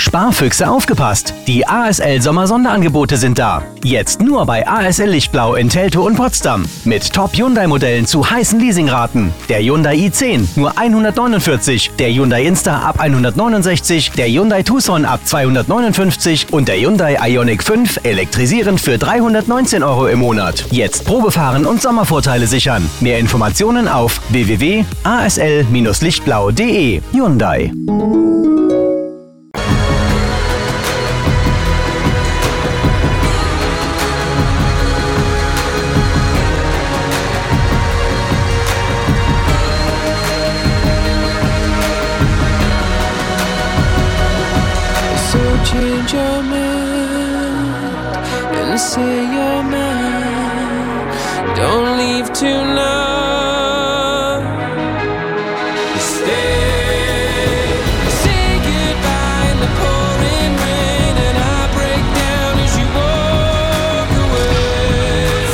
Sparfüchse aufgepasst! Die ASL Sommer-Sonderangebote sind da. Jetzt nur bei ASL Lichtblau in Teltow und Potsdam. Mit Top-Hyundai-Modellen zu heißen Leasingraten. Der Hyundai i10 nur 149, der Hyundai Insta ab 169, der Hyundai Tucson ab 259 und der Hyundai Ioniq 5 elektrisierend für 319 € im Monat. Jetzt Probefahren und Sommervorteile sichern. Mehr Informationen auf www.asl-lichtblau.de. Hyundai. Change your mind and say you're mine. Don't leave tonight. Stay, say goodbye in the pouring rain, and I break down as you walk away.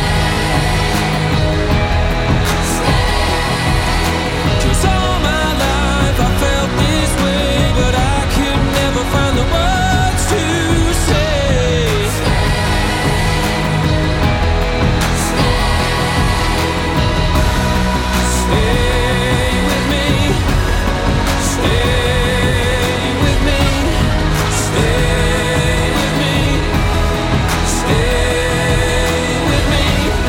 Stay. 'Cause all my life I felt this way, but I could never find the words to say. Stay with me. Stay with me. Stay with me. Stay with me.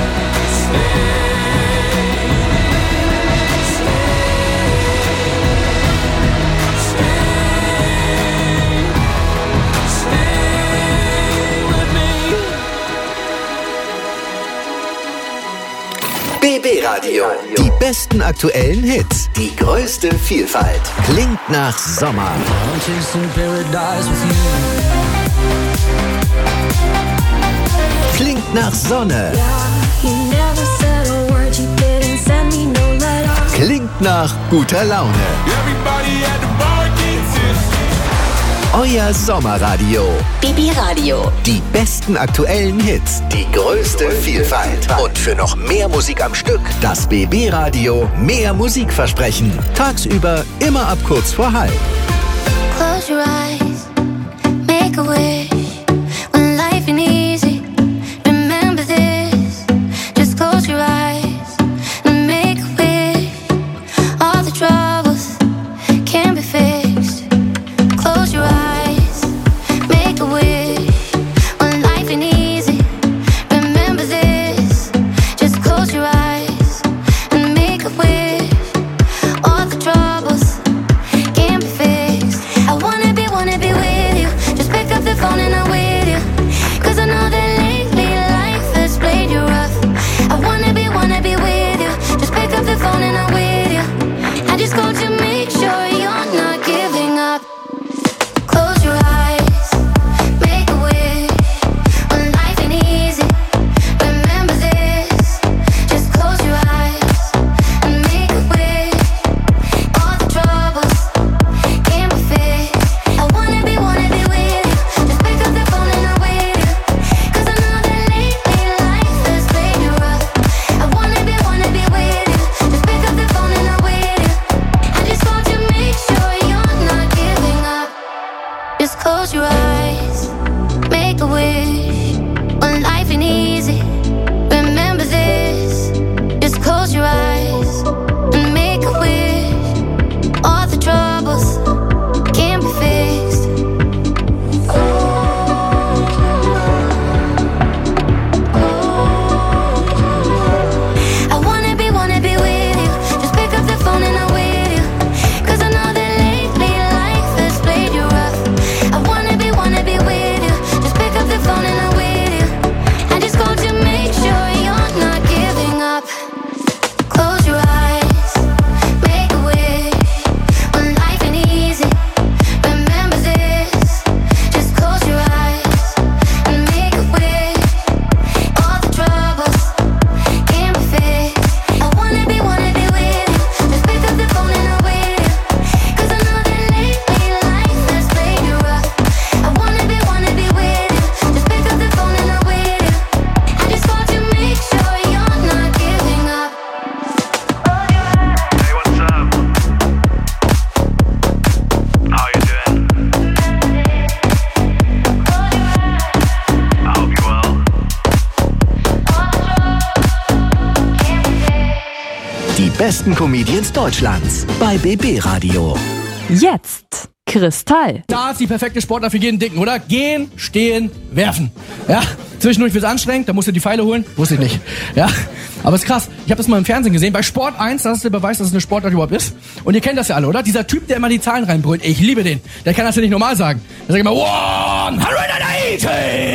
BB Radio. Die besten aktuellen Hits. Die größte Vielfalt. Klingt nach Sommer. Klingt nach Sonne. Klingt nach guter Laune. Euer Sommerradio. BB Radio. Die besten aktuellen Hits. Die größte Vielfalt. Und für noch mehr Musik am Stück. Das BB Radio mehr Musikversprechen. Tagsüber immer ab kurz vor halb. Close your eyes, make a wish. When life ain't easy, remember this. Just close your eyes and make a wish. All the troubles can be fixed. Close your eyes, make a wish. When life ain't easy, remember this. Just close your eyes and make a wish. All the troubles can be fixed. I wanna be with you. Just pick up the phone and I'm with you. 'Cause I know that lately life has played you rough. I wanna be with you. Just pick up the phone and I'm with you. I just called to make sure you're not giving up. Close your eyes, make a wish. When life ain't easy, remember this. Just close your eyes and make a wish. All the troubles can be fixed. I wanna be with you. Just pick up the phone and I'm with you. 'Cause I know that lately life has played you rough. I wanna be with you. Just pick up the phone and I'm with you. I just called to make sure you're not giving up. Just close your eyes, make a wish. When life ain't easy, remember this. Just close your eyes and make a wish. All the troubles can be fixed. I wanna be with you. Just pick up the phone and I'm with you. 'Cause I know that lately life has played you rough. I wanna be with you. Just pick up the phone and I'm with you. I just called you. besten Comedians Deutschlands bei BB Radio. Jetzt Kristall. Da ist die perfekte Sportart für jeden Dicken, oder? Gehen, stehen, werfen. Ja, zwischendurch wird's anstrengend, da musst du die Pfeile holen. Wusste ich nicht. Ja, aber ist krass. Ich habe das mal im Fernsehen gesehen. Bei Sport 1, das ist der Beweis, dass es eine Sportart überhaupt ist. Und ihr kennt das ja alle, oder? Dieser Typ, der immer die Zahlen reinbrüllt. Ich liebe den. Der kann das ja nicht normal sagen. Der sagt immer 180!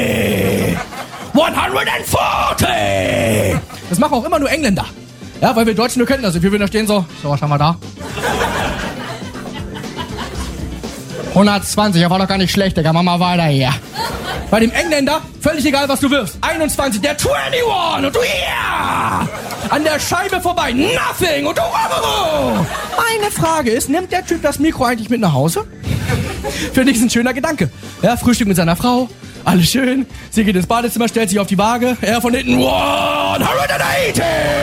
140! Das machen auch immer nur Engländer. Ja, weil wir Deutschen nur können das. Wir würden da stehen so, was haben wir da? 120, der war doch gar nicht schlecht, Digga, mach mal weiter hier. Bei dem Engländer, völlig egal, was du wirfst. 21, der 21 und du yeah! An der Scheibe vorbei, nothing und du Meine Frage ist, nimmt der Typ das Mikro eigentlich mit nach Hause? Finde ich, ist ein schöner Gedanke. Ja, Frühstück mit seiner Frau, alles schön. Sie geht ins Badezimmer, stellt sich auf die Waage. Er von hinten, 180!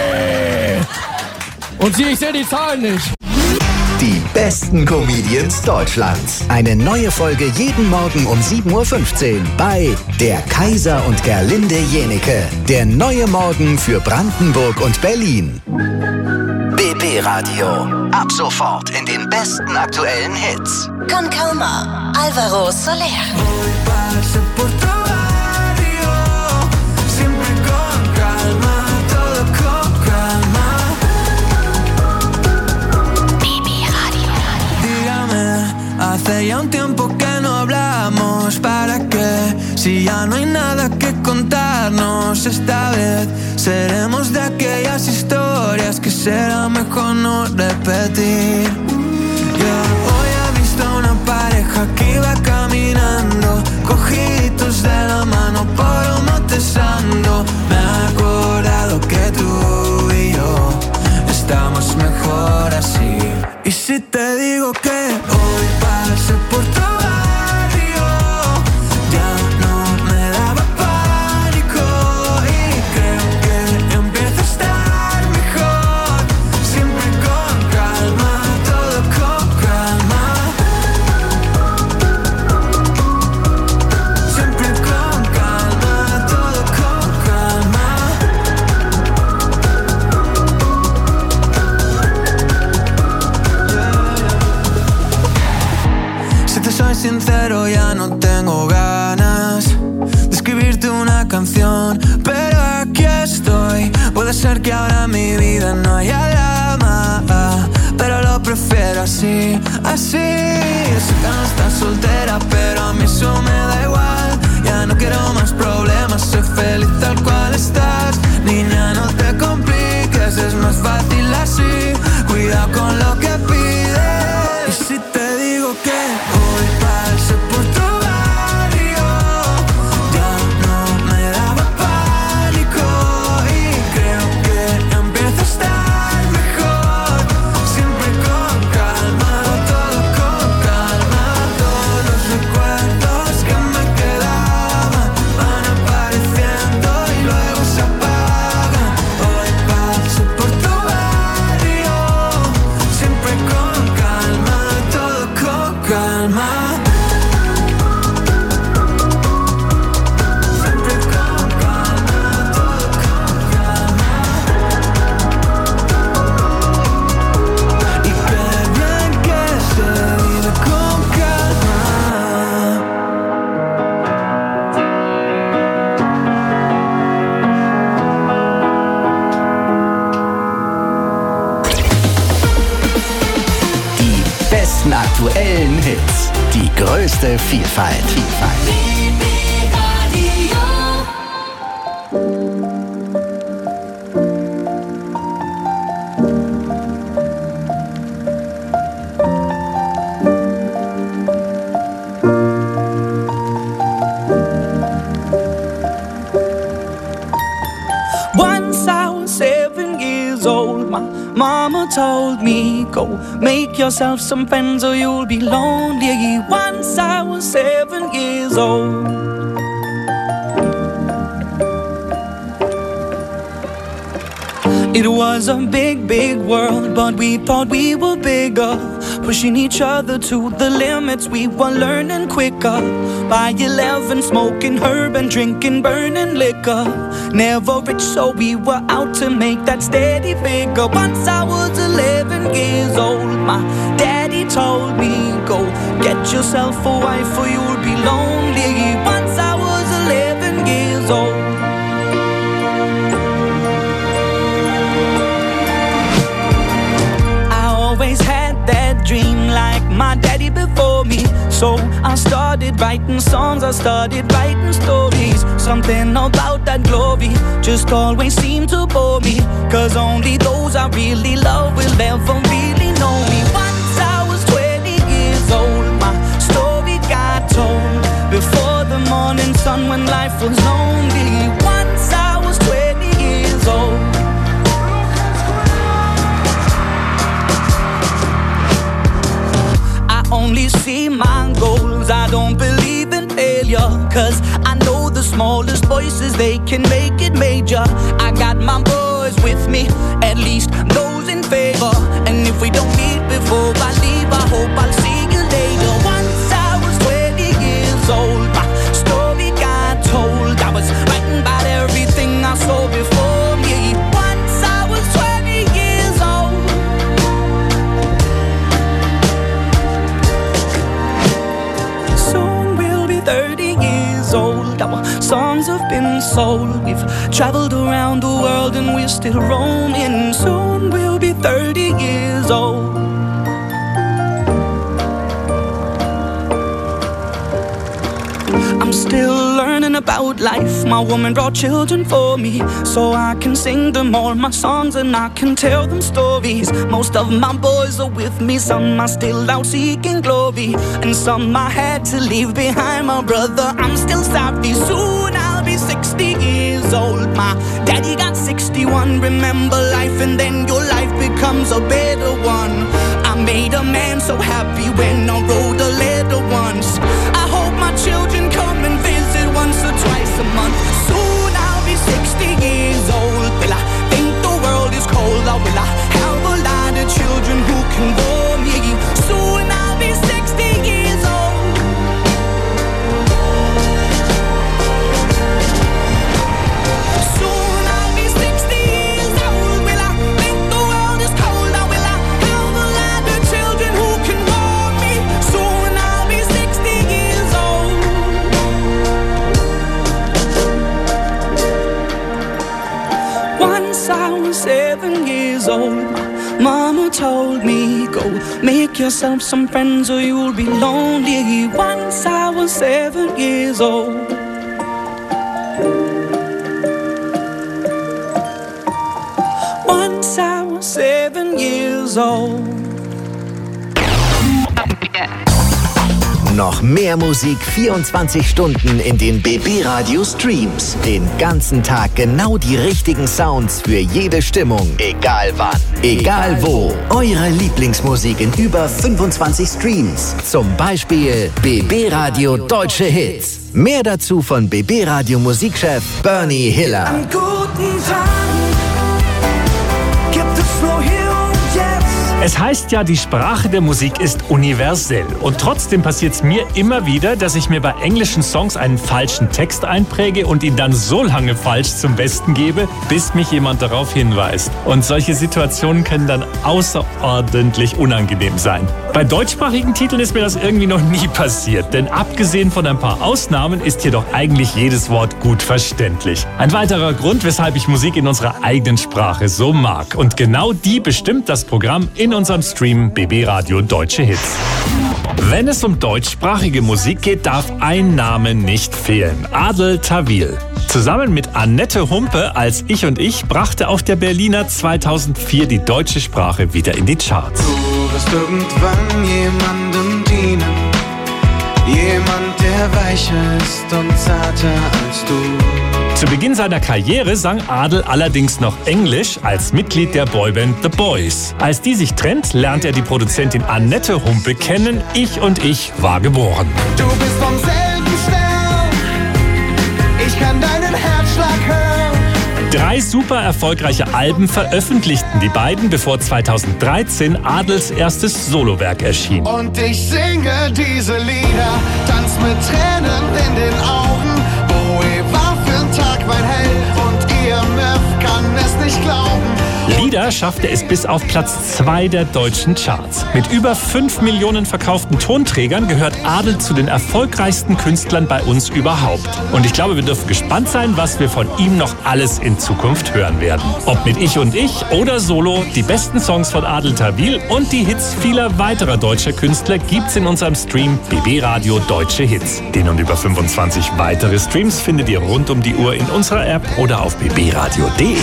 Und ich sehe die Zahlen nicht. Die besten Comedians Deutschlands. Eine neue Folge jeden Morgen um 7.15 Uhr bei Der Kaiser und Gerlinde Jenecke. Der neue Morgen für Brandenburg und Berlin. BB Radio. Ab sofort in den besten aktuellen Hits. Con Calma, Álvaro Soler. Hace ya un tiempo que no hablamos, ¿para qué? Si ya no hay nada que contarnos, esta vez seremos de aquellas historias que será mejor no repetir. Yo hoy he visto a una pareja que iba caminando, cogiditos de la mano por un monte santo. Me he acordado que tú y yo estamos mejor así. Y si te digo que hoy pasé por tu barrio, ya no me daba pánico y creo que empieza a estar mejor. Siempre con calma, todo con calma. Siempre con calma, todo con calma. Si te soy sincero, ya no tengo ganas de escribirte una canción, pero aquí estoy. Puede ser que ahora en mi vida no haya drama, pero lo prefiero así, así. Yo sé que no estás soltera, pero a mí eso me da igual. Ya no quiero más problemas, soy feliz tal cual estás. Niña, no te compliques, es más fácil así. Cuidado con lo que pides. Y si te digo que hoy pasé por tu barrio, ya no me daba pánico y creo que empieza a estar mejor. Siempre con calma, todo con calma. Todos los recuerdos que me quedaban van apareciendo y luego se apagan. Hoy pasé por tu barrio, siempre con calma, todo con calma. Siempre con calma, todo con calma. Y qué bien que se vive con calma. Die besten aktuellen Hits. Die größte Vielfalt. Once I was 7 years old, my mama told me, go make yourself some friends or you'll be lonely. Once I was 7 years old. It was a big, big world, but we thought we were bigger. Pushing each other to the limits, we were learning quicker. By 11, smoking herb and drinking burning liquor. Never rich, so we were out to make that steady figure. Once I was 11 years old, my daddy told me, go get yourself a wife or you'll be lonely. Once I was 11 years old. Always had that dream like my daddy before me. So I started writing songs, I started writing stories. Something about that glory just always seemed to bore me. Cause only those I really love will ever really know me. Once I was 20 years old, my story got told. Before the morning sun when life was lonely. Once I was 20 years old. Only see my goals, I don't believe in failure. Cause I know the smallest voices, they can make it major. I got my boys with me, at least those in favor. And if we don't meet before I leave, I hope I'll see you later. Once I was 20 years old, my story got told. I was writing about everything I saw before me. Once I was 20 years old. Soon we'll be 30 years old. Our songs have been sold. We've traveled around the world and we're still roaming. Soon we'll be 30 years old. I'm still learning about life. My woman brought children for me, so I can sing them all my songs and I can tell them stories. Most of my boys are with me, some are still out seeking glory, and some I had to leave behind. My brother, I'm still sorry. Soon I'll be 60 years old. My daddy got 61. Remember life and then your life becomes a better one. I made a man so happy when I wrote a letter once. I hope my children come and visit once or twice a month. Soon I'll be 60 years old. Will I think the world is cold, or will I have a lot of children who can bore me? Soon I'll be 60 years old. Soon I'll be 60 years old. Will I think the world is cold, or will I have a lot of children who can bore me? Soon I'll be 60 years old. Once I was 7 years old, my mama told me, go make yourself some friends or you'll be lonely. Once I was 7 years old. Once I was 7 years old. Noch mehr Musik 24 Stunden in den BB Radio Streams. Den ganzen Tag genau die richtigen Sounds für jede Stimmung. Egal wann, egal wo. Eure Lieblingsmusik in über 25 Streams. Zum Beispiel BB Radio Deutsche Hits. Mehr dazu von BB Radio Musikchef Bernie Hiller. An guten Tagen gibt es nur hier und jetzt. Es heißt ja, die Sprache der Musik ist universell. Und trotzdem passiert es mir immer wieder, dass ich mir bei englischen Songs einen falschen Text einpräge und ihn dann so lange falsch zum Besten gebe, bis mich jemand darauf hinweist. Und solche Situationen können dann außerordentlich unangenehm sein. Bei deutschsprachigen Titeln ist mir das irgendwie noch nie passiert. Denn abgesehen von ein paar Ausnahmen ist jedoch eigentlich jedes Wort gut verständlich. Ein weiterer Grund, weshalb ich Musik in unserer eigenen Sprache so mag. Und genau die bestimmt das Programm in unserem Stream BB Radio Deutsche Hits. Wenn es um deutschsprachige Musik geht, darf ein Name nicht fehlen. Adel Tawil. Zusammen mit Annette Humpe als Ich und Ich brachte auf der Berliner 2004 die deutsche Sprache wieder in die Charts. Du wirst irgendwann jemandem dienen. Jemand, der weicher ist und zarter als du. Zu Beginn seiner Karriere sang Adel allerdings noch Englisch als Mitglied der Boyband The Boys. Als die sich trennt, lernt er die Produzentin Annette Humpe kennen. Ich und Ich war geboren. Du bist vom selben Stern. Ich kann deinen Herzschlag hören. 3 super erfolgreiche Alben veröffentlichten die beiden, bevor 2013 Adels erstes Solowerk erschien. Und ich singe diese Lieder, tanz mit Tränen in den Augen. Boe war für'n Tag mein Held und IMF kann es nicht glauben. Lieder schaffte es bis auf Platz 2 der deutschen Charts. Mit über 5 Millionen verkauften Tonträgern gehört Adel zu den erfolgreichsten Künstlern bei uns überhaupt. Und ich glaube, wir dürfen gespannt sein, was wir von ihm noch alles in Zukunft hören werden. Ob mit Ich und Ich oder Solo, die besten Songs von Adel Tawil und die Hits vieler weiterer deutscher Künstler gibt's in unserem Stream BB Radio Deutsche Hits. Den und über 25 weitere Streams findet ihr rund um die Uhr in unserer App oder auf bbradio.de.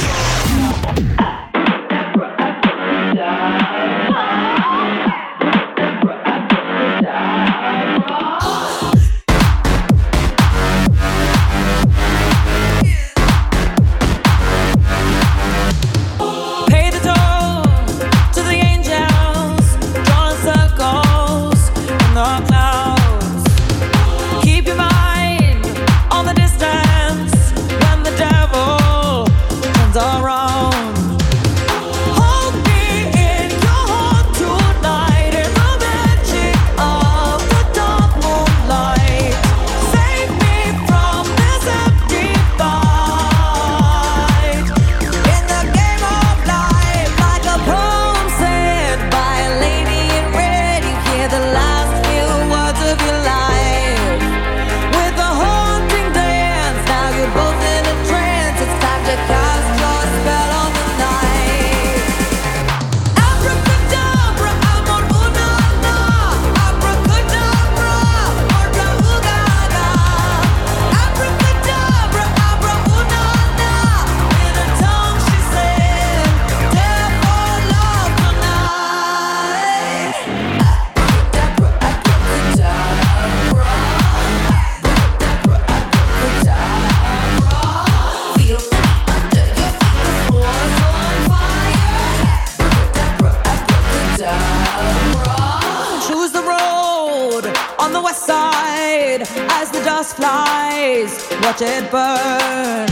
Watch it burn.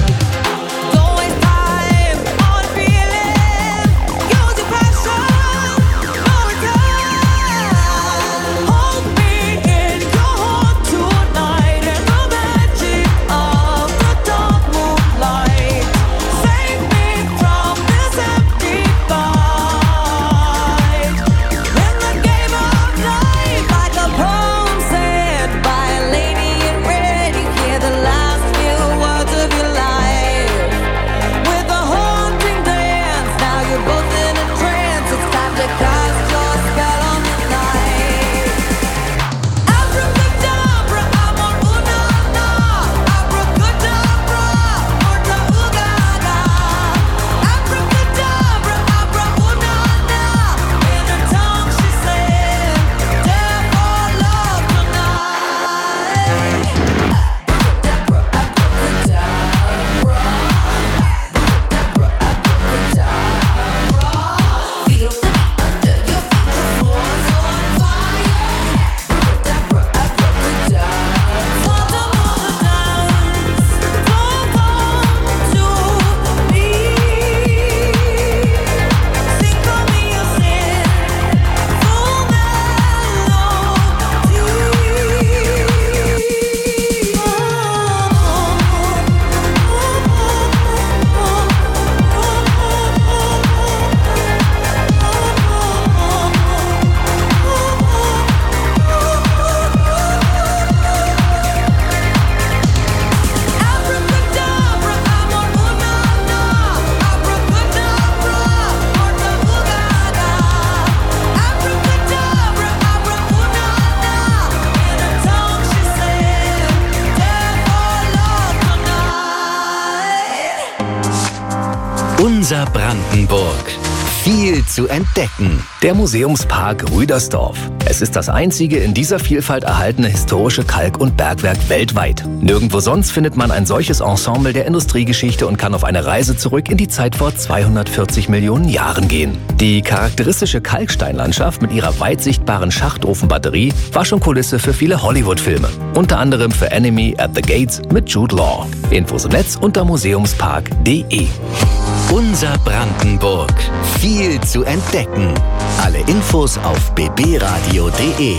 Unser Brandenburg. Viel zu entdecken. Der Museumspark Rüdersdorf. Es ist das einzige in dieser Vielfalt erhaltene historische Kalk- und Bergwerk weltweit. Nirgendwo sonst findet man ein solches Ensemble der Industriegeschichte und kann auf eine Reise zurück in die Zeit vor 240 Millionen Jahren gehen. Die charakteristische Kalksteinlandschaft mit ihrer weit sichtbaren Schachtofenbatterie war schon Kulisse für viele Hollywood-Filme. Unter anderem für Enemy at the Gates mit Jude Law. Infos im Netz unter museumspark.de. Unser Brandenburg. Viel zu entdecken. Alle Infos auf bbradio.de.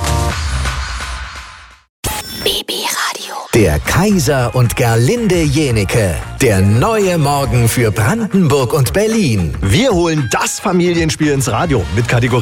BB Radio. Der Kaiser und Gerlinde Jenike. Der neue Morgen für Brandenburg und Berlin. Wir holen das Familienspiel ins Radio mit Kategorie